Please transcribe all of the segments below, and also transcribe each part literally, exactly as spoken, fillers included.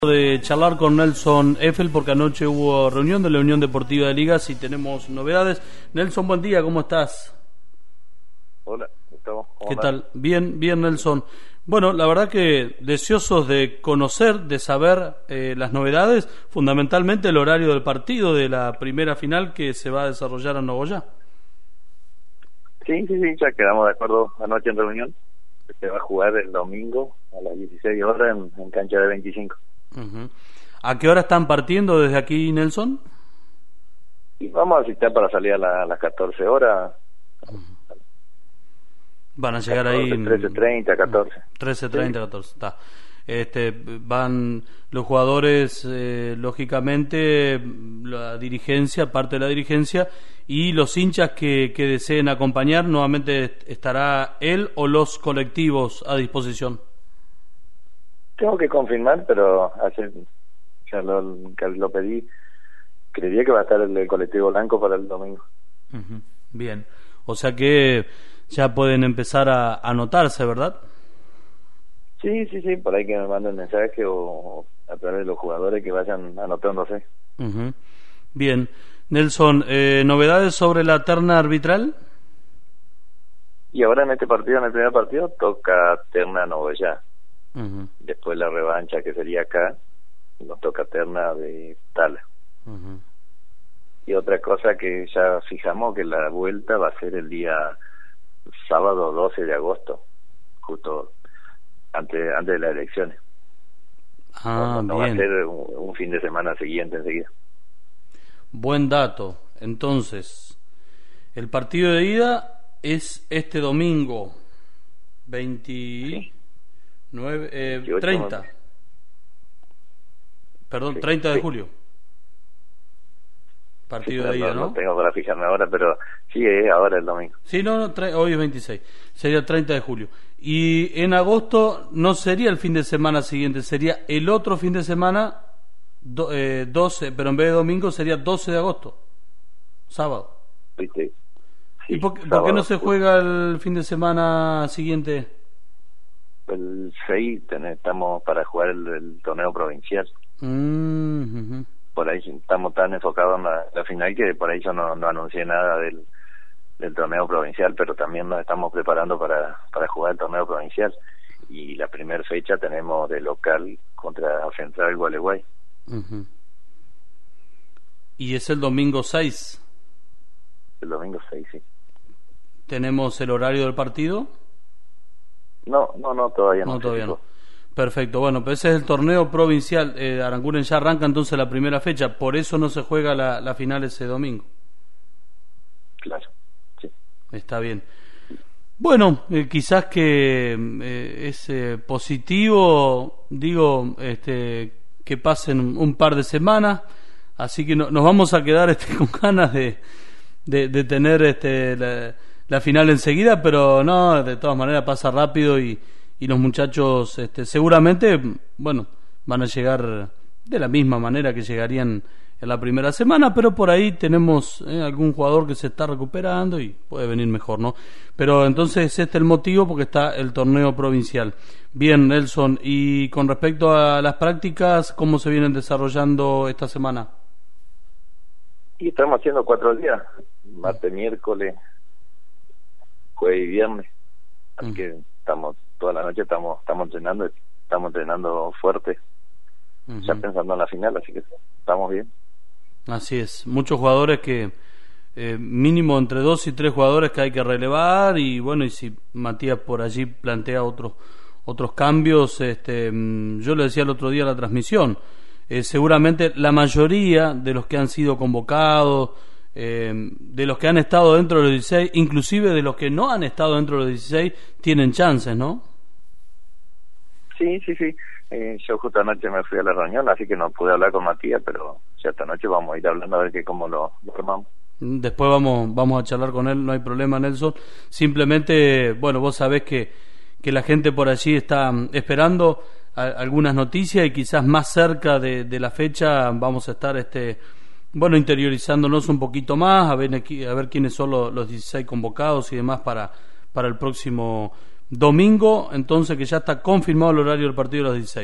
De charlar con Nelson Effel porque anoche hubo reunión de la Unión Deportiva de Ligas y tenemos novedades. Nelson, buen día, ¿cómo estás? Hola, Gustavo. ¿Qué tal? Bien, bien, Nelson. Bueno, la verdad que deseosos de conocer, de saber eh, las novedades, fundamentalmente el horario del partido de la primera final que se va a desarrollar en Nogoyá. Sí, sí, sí, ya quedamos de acuerdo anoche en reunión. Se va a jugar el domingo a las dieciséis horas en, en cancha de veinticinco. Uh-huh. ¿A qué hora están partiendo desde aquí, Nelson? Y vamos a citar para salir a, la, a las catorce horas. Uh-huh. Van a llegar catorce, ahí trece treinta, catorce. trece treinta, catorce, está. Este, van los jugadores, eh, lógicamente, la dirigencia, parte de la dirigencia, y los hinchas que, que deseen acompañar, nuevamente estará él o los colectivos a disposición. Tengo que confirmar, pero hace, ya lo, lo pedí, creería que va a estar el, el colectivo blanco para el domingo. Uh-huh. Bien, o sea que ya pueden empezar a anotarse, ¿verdad? Sí, sí, sí, por ahí que me manden mensaje o, o a través de los jugadores que vayan anotándose. Uh-huh. Bien, Nelson, eh, ¿novedades sobre la terna arbitral? Y ahora en este partido, en el primer partido, toca terna Nogoyá. Uh-huh. Después la revancha que sería acá, nos toca terna de Tala. Uh-huh. Y otra cosa que ya fijamos, que la vuelta va a ser el día sábado doce de agosto, justo antes antes de las elecciones. Ah, no, no bien. Va a ser un, un fin de semana siguiente enseguida. Buen dato. Entonces, el partido de ida es este domingo veintinueve, eh, veintiocho, treinta. Perdón, sí, treinta de sí. julio. Partido Sí, de ida, no, ¿no? no tengo para fijarme ahora, pero sí es ahora el domingo. Sí, no, no tre- hoy es veintiséis. Sería treinta de julio. Y en agosto no sería el fin de semana siguiente, sería el otro fin de semana, do, eh, doce, pero en vez de domingo sería doce de agosto, sábado. ¿Viste? Sí, ¿Y por, qué- por sábado, qué no se justo. juega el fin de semana siguiente? El seis ten- estamos para jugar el, el torneo provincial. Mm, uh-huh. Por ahí estamos tan enfocados en la, la final que por ahí yo no, no anuncié nada del, del torneo provincial, pero también nos estamos preparando para, para jugar el torneo provincial. Y la primera fecha tenemos de local contra Central Gualeguay. Uh-huh. Y es el domingo seis. El domingo seis, sí. ¿Tenemos el horario del partido? No, no, no, todavía no. No, se todavía fijó. no. Perfecto, bueno, pues ese es el torneo provincial. eh, Aranguren ya arranca entonces la primera fecha, por eso no se juega la, la final ese domingo. Claro, sí. Está bien. Bueno, eh, quizás que eh, es eh, positivo, digo, este, que pasen un par de semanas, así que no, nos vamos a quedar este, con ganas de, de, de tener este, la, la final enseguida, pero no, de todas maneras pasa rápido y y los muchachos este, seguramente, bueno, van a llegar de la misma manera que llegarían en la primera semana, pero por ahí tenemos eh, algún jugador que se está recuperando y puede venir mejor, ¿no? Pero entonces este es el motivo porque está el torneo provincial. Bien, Nelson, y con respecto a las prácticas, ¿cómo se vienen desarrollando esta semana? Y estamos haciendo cuatro días, martes, miércoles, jueves y viernes. Así Mm. que estamos toda la noche estamos estamos entrenando, estamos entrenando fuerte, Uh-huh. ya pensando en la final, así que estamos bien. Así es, muchos jugadores que eh, mínimo entre dos y tres jugadores que hay que relevar y bueno, y si Matías por allí plantea otros otros cambios, este, yo le decía el otro día en la transmisión, eh, seguramente la mayoría de los que han sido convocados, eh, de los que han estado dentro de los dieciséis, inclusive de los que no han estado dentro de los dieciséis, tienen chances, ¿no? Sí, sí, sí. Eh, yo justo anoche me fui a la reunión, así que no pude hablar con Matías, pero ya esta noche vamos a ir hablando a ver que cómo lo, lo armamos. Después vamos vamos a charlar con él, no hay problema, Nelson. Simplemente, bueno, vos sabés que, que la gente por allí está esperando a, algunas noticias y quizás más cerca de, de la fecha vamos a estar, este bueno, interiorizándonos un poquito más, a ver, a ver quiénes son los, los dieciséis convocados y demás para, para el próximo domingo, entonces, que ya está confirmado el horario del partido de los dieciséis.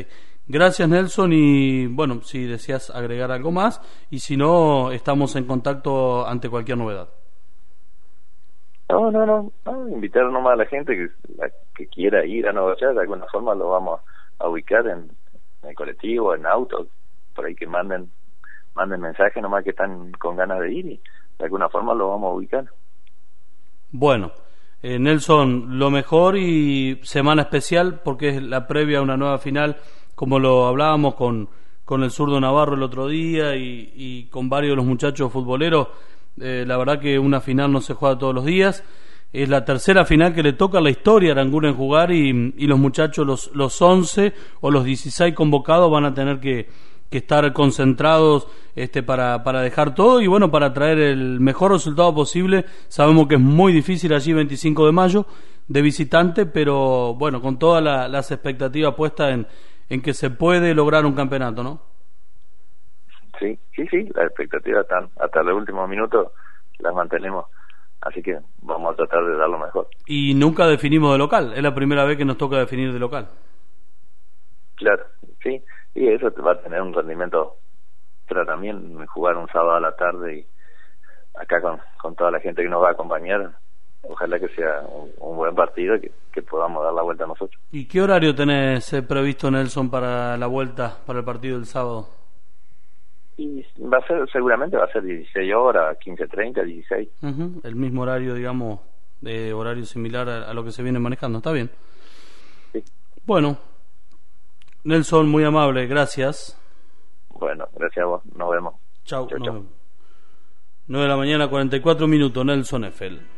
Gracias, Nelson, y bueno, si deseas agregar algo más, y si no, estamos en contacto ante cualquier novedad. No, no, no, no invitar nomás a la gente que, la, que quiera ir a Nueva York, de alguna forma lo vamos a ubicar en, en el colectivo, en auto, por ahí que manden manden mensajes nomás que están con ganas de ir y de alguna forma lo vamos a ubicar. Bueno, eh, Nelson, lo mejor y semana especial porque es la previa a una nueva final, como lo hablábamos con, con el zurdo Navarro el otro día y, y con varios de los muchachos futboleros. Eh, la verdad que una final no se juega todos los días, es la tercera final que le toca a la historia a Aranguren jugar y, y los muchachos, los, los once o los dieciséis convocados van a tener que, que estar concentrados este, para, para dejar todo y bueno, para traer el mejor resultado posible. Sabemos que es muy difícil allí veinticinco de mayo de visitante, pero bueno, con todas la, las expectativas puestas en, en que se puede lograr un campeonato, ¿no? Sí, sí, sí, las expectativas están hasta el último minuto, las mantenemos, así que vamos a tratar de dar lo mejor. Y nunca definimos de local, es la primera vez que nos toca definir de local. Claro, sí, y eso te va a tener un rendimiento, pero también jugar un sábado a la tarde y acá con, con toda la gente que nos va a acompañar, ojalá que sea un, un buen partido y que, que podamos dar la vuelta a nosotros. ¿Y qué horario tenés eh, previsto, Nelson, para la vuelta, para el partido del sábado? Y va a ser, seguramente va a ser dieciséis horas, quince treinta, dieciséis. Uh-huh. El mismo horario, digamos, de horario similar a, a lo que se viene manejando, ¿está bien? Sí. Bueno, Nelson, muy amable, gracias. Bueno, gracias a vos, nos vemos. Chau, chau, nos chau. vemos. nueve de la mañana, cuarenta y cuatro minutos, Nelson Eiffel.